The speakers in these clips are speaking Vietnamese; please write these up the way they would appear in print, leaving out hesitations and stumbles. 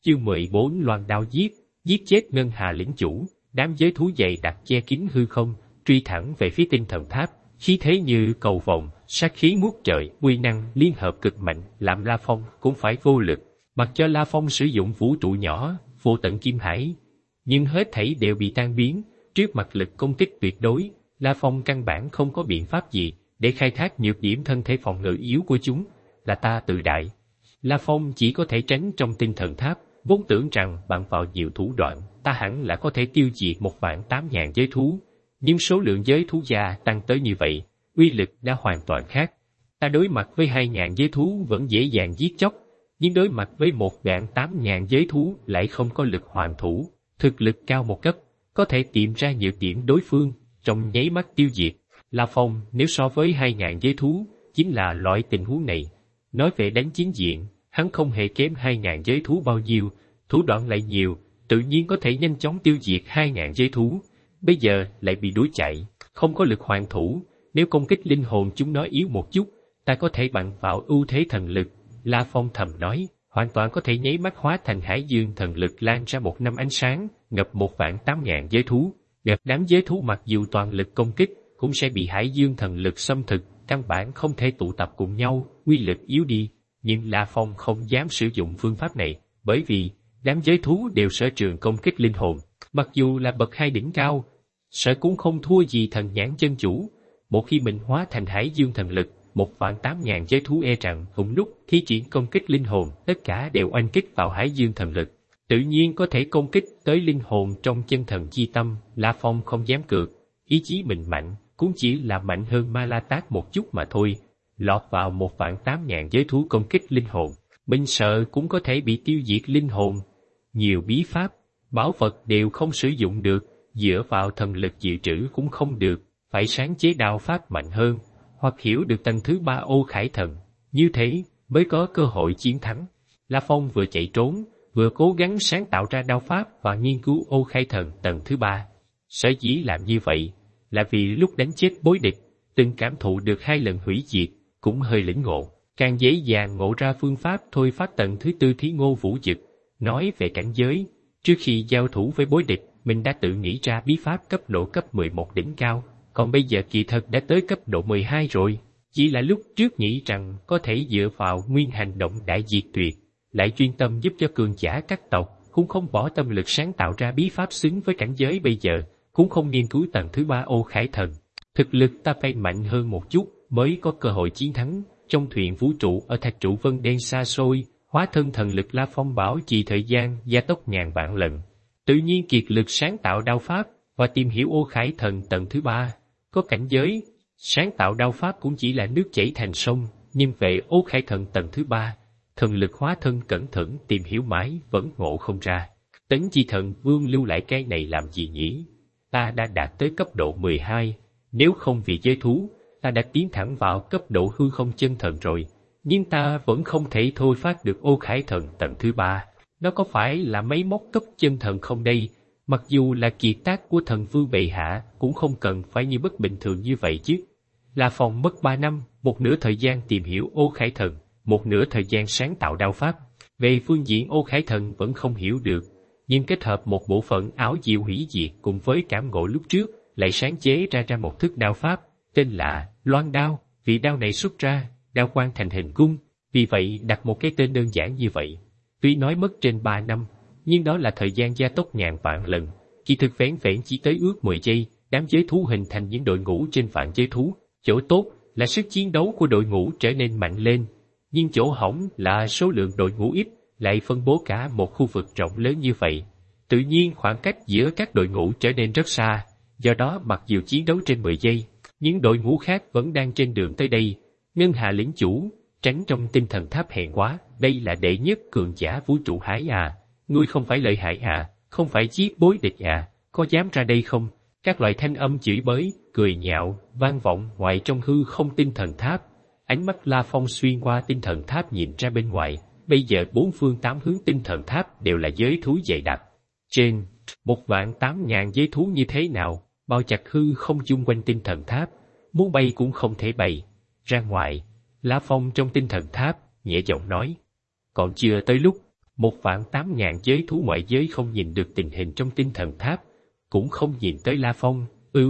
Chương 14 loan đao giết chết ngân hà lĩnh chủ, đám giới thú dày đặc che kín hư không, truy thẳng về phía tinh thần tháp, khí thế như cầu vồng, sát khí ngút trời, uy năng liên hợp cực mạnh, làm La Phong cũng phải vô lực. Mặc cho La Phong sử dụng vũ trụ nhỏ, vô tận kim hải, nhưng hết thảy đều bị tan biến, trước mặt lực công kích tuyệt đối, La Phong căn bản không có biện pháp gì để khai thác nhược điểm thân thể phòng ngự yếu của chúng, là ta tự đại. La Phong chỉ có thể tránh trong tinh thần tháp, vốn tưởng rằng bằng vào nhiều thủ đoạn, ta hẳn là có thể tiêu diệt 1.800.000 giới thú, nhưng số lượng giới thú già tăng tới như vậy, uy lực đã hoàn toàn khác. Ta đối mặt với 2.000 giới thú vẫn dễ dàng giết chóc, nhưng đối mặt với 1.800.000 giới thú lại không có lực hoàn thủ, thực lực cao một cấp, có thể tìm ra nhược điểm đối phương, trong nháy mắt tiêu diệt. La Phong nếu so với 2.000 giới thú, chính là loại tình huống này. Nói về đánh chiến diện, hắn không hề kém 2.000 giới thú bao nhiêu, thủ đoạn lại nhiều, tự nhiên có thể nhanh chóng tiêu diệt 2.000 giới thú. Bây giờ lại bị đuổi chạy, không có lực hoàn thủ, nếu công kích linh hồn chúng nó yếu một chút, ta có thể bằng vào ưu thế thần lực. La Phong thầm nói, hoàn toàn có thể nháy mắt hóa thành hải dương thần lực lan ra một năm ánh sáng, ngập 1.800.000 giới thú. Đám giới thú mặc dù toàn lực công kích, cũng sẽ bị hải dương thần lực xâm thực, căn bản không thể tụ tập cùng nhau, uy lực yếu đi. Nhưng La Phong không dám sử dụng phương pháp này, bởi vì đám giới thú đều sở trường công kích linh hồn, mặc dù là bậc 2 đỉnh cao, sợ cũng không thua gì thần nhãn chân chủ. Một khi mình hóa thành hải dương thần lực, 1.800.000 giới thú e rằng cùng lúc khi triển công kích linh hồn, tất cả đều oanh kích vào hải dương thần lực, tự nhiên có thể công kích tới linh hồn trong chân thần chi tâm. La Phong không dám cược, ý chí mình mạnh, cũng chỉ là mạnh hơn Ma La Tát một chút mà thôi. Lọt vào 1.800.000 giới thú công kích linh hồn, mình sợ cũng có thể bị tiêu diệt linh hồn. Nhiều bí pháp, bảo vật đều không sử dụng được, dựa vào thần lực dự trữ cũng không được, phải sáng chế đao pháp mạnh hơn, hoặc hiểu được tầng thứ 3 ô khải thần, như thế mới có cơ hội chiến thắng. La Phong vừa chạy trốn, vừa cố gắng sáng tạo ra đao pháp và nghiên cứu ô khải thần tầng thứ 3. Sở dĩ làm như vậy, là vì lúc đánh chết bối địch, từng cảm thụ được 2 lần hủy diệt, cũng hơi lĩnh ngộ, càng dễ dàng ngộ ra phương pháp thôi phát tầng thứ 4 Thí Ngô Vũ Dực. Nói về cảnh giới, trước khi giao thủ với bối địch, mình đã tự nghĩ ra bí pháp cấp độ cấp 11 đỉnh cao, còn bây giờ kỳ thật đã tới cấp độ 12 rồi. Chỉ là lúc trước nghĩ rằng có thể dựa vào nguyên hành động đại diệt tuyệt, lại chuyên tâm giúp cho cường giả các tộc, cũng không bỏ tâm lực sáng tạo ra bí pháp xứng với cảnh giới bây giờ, cũng không nghiên cứu tầng thứ 3 ô khải thần. Thực lực ta phải mạnh hơn một chút mới có cơ hội chiến thắng. Trong thuyền vũ trụ ở thạch trụ vân đen xa xôi, hóa thân thần lực La Phong bảo trì thời gian gia tốc ngàn vạn lần, tự nhiên kiệt lực sáng tạo đao pháp và tìm hiểu ô khải thần tầng thứ 3. Có cảnh giới, sáng tạo đao pháp cũng chỉ là nước chảy thành sông, nhưng về ô khải thần tầng thứ 3, thần lực hóa thân cẩn thận tìm hiểu mãi vẫn ngộ không ra. Tấn Chi Thần Vương lưu lại cái này làm gì nhỉ? Ta đã đạt tới cấp độ 12, nếu không vì giới thú, ta đã tiến thẳng vào cấp độ hư không chân thần rồi, nhưng ta vẫn không thể thôi phát được ô khải thần tầng thứ 3. Nó có phải là máy móc cấp chân thần không đây? Mặc dù là kiệt tác của thần vương bệ hạ, cũng không cần phải như bất bình thường như vậy chứ. La Phong mất 3 năm, một nửa thời gian tìm hiểu ô khải thần, một nửa thời gian sáng tạo đao pháp. Về phương diện ô khải thần vẫn không hiểu được, nhưng kết hợp một bộ phận ảo diệu hủy diệt cùng với cảm ngộ lúc trước, lại sáng chế ra một thức đao pháp, tên là Loan Đao. Vì đao này xuất ra, đao quang thành hình cung, vì vậy đặt một cái tên đơn giản như vậy. Tuy nói mất trên 3 năm, nhưng đó là thời gian gia tốc ngàn vạn lần, kỳ thực vẻn vẹn chỉ tới ước 10 giây, đám giới thú hình thành những đội ngũ trên vạn giới thú. Chỗ tốt là sức chiến đấu của đội ngũ trở nên mạnh lên, nhưng chỗ hỏng là số lượng đội ngũ ít, lại phân bố cả một khu vực rộng lớn như vậy. Tự nhiên khoảng cách giữa các đội ngũ trở nên rất xa, do đó mặc dù chiến đấu trên 10 giây, những đội ngũ khác vẫn đang trên đường tới đây. Ngân Hà lĩnh chủ, tránh trong tinh thần tháp hèn quá, đây là đệ nhất cường giả vũ trụ hải à, ngươi không phải lợi hại à, không phải giết bối địch à, có dám ra đây không? Các loại thanh âm chửi bới, cười nhạo, vang vọng ngoài trong hư không tinh thần tháp. Ánh mắt La Phong xuyên qua tinh thần tháp nhìn ra bên ngoài, bây giờ 4 phương 8 hướng tinh thần tháp đều là giới thú dày đặc. Trên 1.800.000 giới thú như thế nào, bao chặt hư không chung quanh tinh thần tháp, muốn bay cũng không thể bay. Ra ngoài, La Phong trong tinh thần tháp, nhẹ giọng nói, còn chưa tới lúc. 1.800.000 giới thú ngoại giới không nhìn được tình hình trong tinh thần tháp, cũng không nhìn tới La Phong.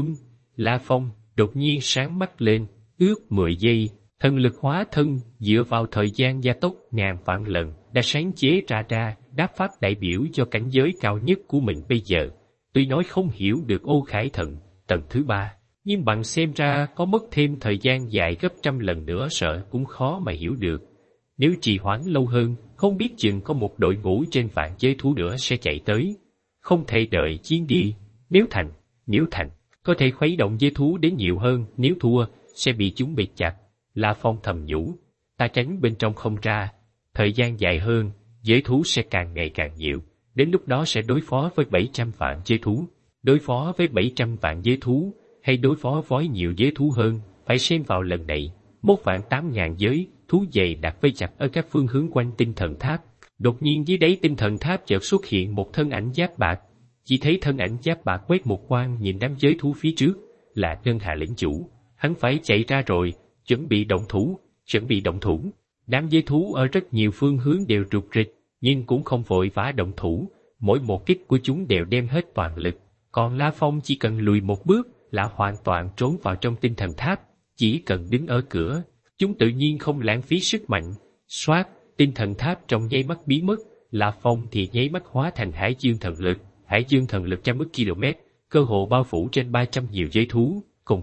La Phong đột nhiên sáng mắt lên, ước 10 giây, thần lực hóa thân dựa vào thời gian gia tốc ngàn vạn lần đã sáng chế ra đáp pháp đại biểu cho cảnh giới cao nhất của mình bây giờ. Tuy nói không hiểu được Ô Khải Thần tầng thứ 3, nhưng bằng xem ra có mất thêm thời gian dài gấp trăm lần nữa sợ cũng khó mà hiểu được. Nếu trì hoãn lâu hơn, không biết chừng có một đội ngũ trên vạn giới thú nữa sẽ chạy tới. Không thể đợi chiến đi. Nếu thành, có thể khuấy động giới thú đến nhiều hơn, nếu thua, sẽ bị chúng bịt chặt. La Phong thầm nhủ, ta tránh bên trong không ra. Thời gian dài hơn, giới thú sẽ càng ngày càng nhiều. Đến lúc đó sẽ đối phó với 700 vạn giới thú. Đối phó với 700 vạn giới thú, hay đối phó với nhiều giới thú hơn, phải xem vào lần này. 1.800.000 giới thú dày đặt vây chặt ở các phương hướng quanh tinh thần tháp. Đột nhiên dưới đáy tinh thần tháp chợt xuất hiện một thân ảnh giáp bạc. Chỉ thấy thân ảnh giáp bạc quét một quang nhìn đám giới thú phía trước, là Ngân Hà lĩnh chủ. Hắn phải chạy ra rồi, chuẩn bị động thủ. Đám giới thú ở rất nhiều phương hướng đều rụt rịch, nhưng cũng không vội vã động thủ. Mỗi một kích của chúng đều đem hết toàn lực. Còn La Phong chỉ cần lùi một bước là hoàn toàn trốn vào trong tinh thần tháp. Chỉ cần đứng ở cửa, chúng tự nhiên không lãng phí sức mạnh. Xoát, tinh thần tháp trong nháy mắt biến mất. La Phong thì nháy mắt hóa thành hải dương thần lực. Hải dương thần lực trăm ức km, cơ hồ bao phủ trên 300 nhiều giới thú. Cộng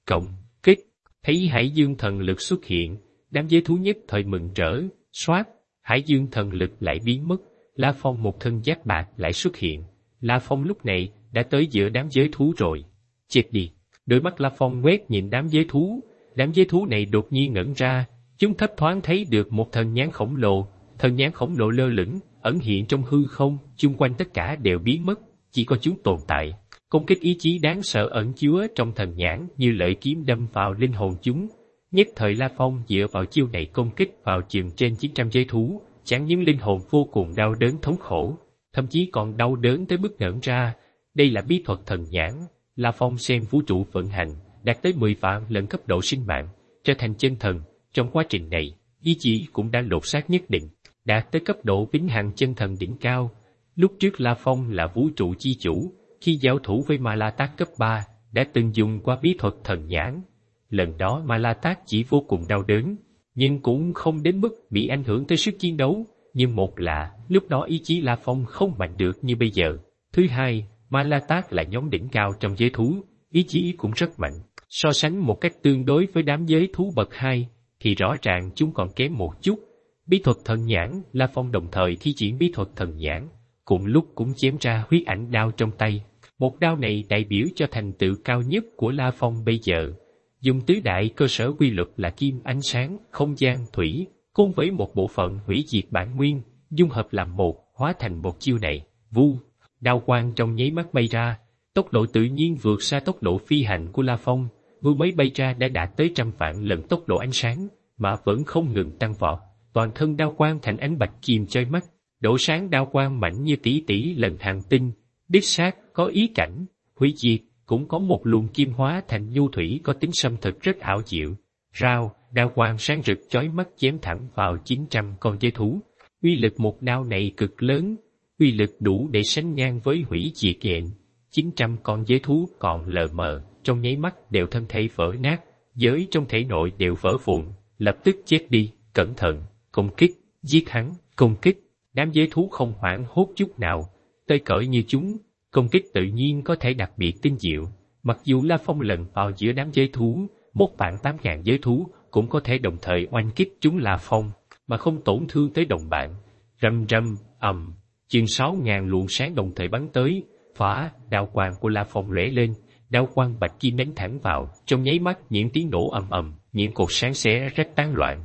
kích. Thấy hải dương thần lực xuất hiện, đám giới thú nhất thời mừng rỡ. Xoát, hải dương thần lực lại biến mất. La Phong một thân giáp bạc lại xuất hiện. La Phong lúc này đã tới giữa đám giới thú rồi. Chết đi! Đôi mắt La Phong quét nhìn đám giới thú. Đám giới thú này đột nhiên ngẩn ra. Chúng thấp thoáng thấy được một thần nhãn khổng lồ. Thần nhãn khổng lồ lơ lửng, ẩn hiện trong hư không. Chung quanh tất cả đều biến mất, chỉ có chúng tồn tại. Công kích ý chí đáng sợ ẩn chứa trong thần nhãn như lợi kiếm đâm vào linh hồn chúng. Nhất thời La Phong dựa vào chiêu này công kích vào chừng trên 900 giới thú, chẳng những linh hồn vô cùng đau đớn thống khổ, thậm chí còn đau đớn tới mức ngẩn ra. Đây là bí thuật thần nhãn. La Phong xem vũ trụ vận hành, đạt tới 10 vạn lần cấp độ sinh mạng, trở thành chân thần. Trong quá trình này, ý chí cũng đã lột xác nhất định, đạt tới cấp độ vĩnh hằng chân thần đỉnh cao. Lúc trước La Phong là vũ trụ chi chủ, khi giao thủ với Ma La Tát cấp 3, đã từng dùng qua bí thuật thần nhãn. Lần đó Ma La Tát chỉ vô cùng đau đớn, nhưng cũng không đến mức bị ảnh hưởng tới sức chiến đấu. Nhưng một là, lúc đó ý chí La Phong không mạnh được như bây giờ. Thứ hai, Ma La Tát là nhóm đỉnh cao trong giới thú, ý chí cũng rất mạnh. So sánh một cách tương đối với đám giới thú bậc 2, thì rõ ràng chúng còn kém một chút. Bí thuật thần nhãn, La Phong đồng thời thi triển bí thuật thần nhãn, cùng lúc cũng chém ra huyết ảnh đao trong tay. Một đao này đại biểu cho thành tựu cao nhất của La Phong bây giờ. Dùng tứ đại cơ sở quy luật là kim, ánh sáng, không gian, thủy, cùng với một bộ phận hủy diệt bản nguyên, dung hợp làm một, hóa thành một chiêu này. Vu, đao quang trong nháy mắt bay ra, tốc độ tự nhiên vượt xa tốc độ phi hành của La Phong. Vừa mới bay ra đã đạt tới 100 vạn lần tốc độ ánh sáng, mà vẫn không ngừng tăng vọt. Toàn thân đao quang thành ánh bạch kim chói mắt, độ sáng đao quang mạnh như tỷ tỷ lần hàng tinh. Đích xác có ý cảnh hủy diệt, cũng có một luồng kim hóa thành nhu thủy có tính xâm thực rất ảo diệu. Rao, đao quang sáng rực chói mắt chém thẳng vào 900 con giới thú. Uy lực một đao này cực lớn, uy lực đủ để sánh ngang với hủy diệt nhện. 900 con giới thú còn lờ mờ, trong nháy mắt đều thân thể vỡ nát, giới trong thể nội đều vỡ vụn, lập tức chết đi. Cẩn thận, công kích, giết hắn, công kích. Đám giới thú không hoảng hốt chút nào, tơi cởi như chúng, công kích tự nhiên có thể đặc biệt tinh diệu. Mặc dù La Phong lần vào giữa đám giới thú, 1.800.000 giới thú cũng có thể đồng thời oanh kích chúng La Phong, mà không tổn thương tới đồng bạn. Rầm rầm, ầm, chừng 6.000 luồng sáng đồng thời bắn tới, phá, đao quang của La Phong lóe lên, đao quang bạch kim đánh thẳng vào, trong nháy mắt những tiếng nổ ầm ầm, những cột sáng xé rách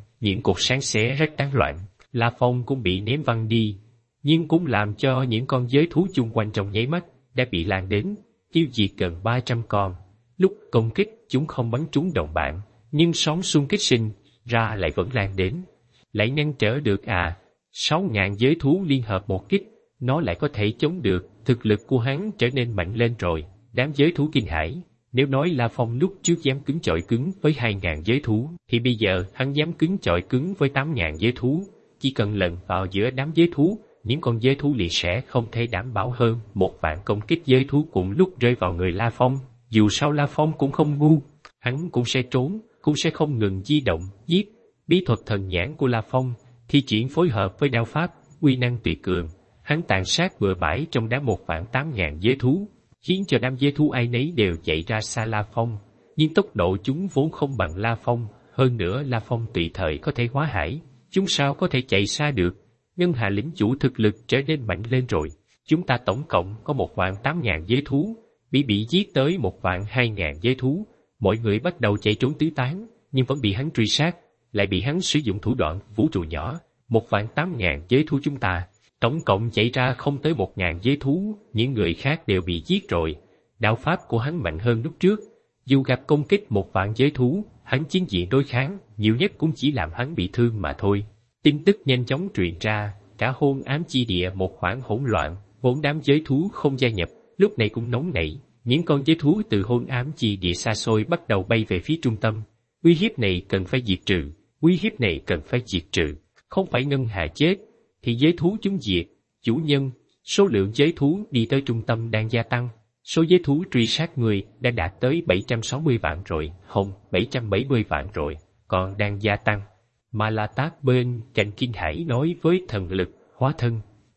tán loạn, La Phong cũng bị ném văng đi, nhưng cũng làm cho những con giới thú chung quanh trong nháy mắt đã bị lan đến, tiêu diệt gần 300 con. Lúc công kích chúng không bắn trúng đồng bạn, nhưng sóng xung kích sinh ra lại vẫn lan đến. Lại ngăn trở được à? 6.000 giới thú liên hợp một kích, nó lại có thể chống được. Thực lực của hắn trở nên mạnh lên rồi. Đám giới thú kinh hãi. Nếu nói La Phong lúc trước dám cứng chọi cứng với 2.000 giới thú, thì bây giờ hắn dám cứng chọi cứng với 8.000 giới thú. Chỉ cần lần vào giữa đám giới thú, những con giới thú liền sẽ không thể đảm bảo hơn 1.000 công kích giới thú cùng lúc rơi vào người La Phong. Dù sao La Phong cũng không ngu, hắn cũng sẽ trốn, cũng sẽ không ngừng di động, giết. Bí thuật thần nhãn của La Phong thi triển phối hợp với đao pháp, uy năng tuyệt cường, hắn tàn sát bừa bãi trong đám 1.800.000 giới thú, khiến cho đám giới thú ai nấy đều chạy ra xa La Phong. Nhưng tốc độ chúng vốn không bằng La Phong, hơn nữa La Phong tùy thời có thể hóa hải, chúng sao có thể chạy xa được. Ngân Hà lĩnh chủ thực lực trở nên mạnh lên rồi. Chúng ta tổng cộng có 1.800.000 giới thú, bị giết tới 1.200.000 giới thú. Mọi người bắt đầu chạy trốn tứ tán, nhưng vẫn bị hắn truy sát, lại bị hắn sử dụng thủ đoạn vũ trụ nhỏ. 1.800.000 giới thú chúng ta, tổng cộng chạy ra không tới 1.000 giới thú, những người khác đều bị giết rồi. Đạo pháp của hắn mạnh hơn lúc trước. Dù gặp công kích 1.000 giới thú, hắn chiến diện đối kháng, nhiều nhất cũng chỉ làm hắn bị thương mà thôi. Tin tức nhanh chóng truyền ra, cả Hôn Ám Chi Địa một khoảng hỗn loạn, vốn đám giới thú không gia nhập, lúc này cũng nóng nảy. Những con giới thú từ Hôn Ám Chi Địa xa xôi bắt đầu bay về phía trung tâm. Uy hiếp này cần phải diệt trừ, uy hiếp này cần phải diệt trừ. Không phải Ngân Hà chết, thì giới thú chúng diệt. Chủ nhân, số lượng giới thú đi tới trung tâm đang gia tăng. Số giới thú truy sát người đã đạt tới 760 vạn rồi, không, 770 vạn rồi, còn đang gia tăng. Mà La Tát bên cạnh kinh hãi nói với thần lực, hóa thân,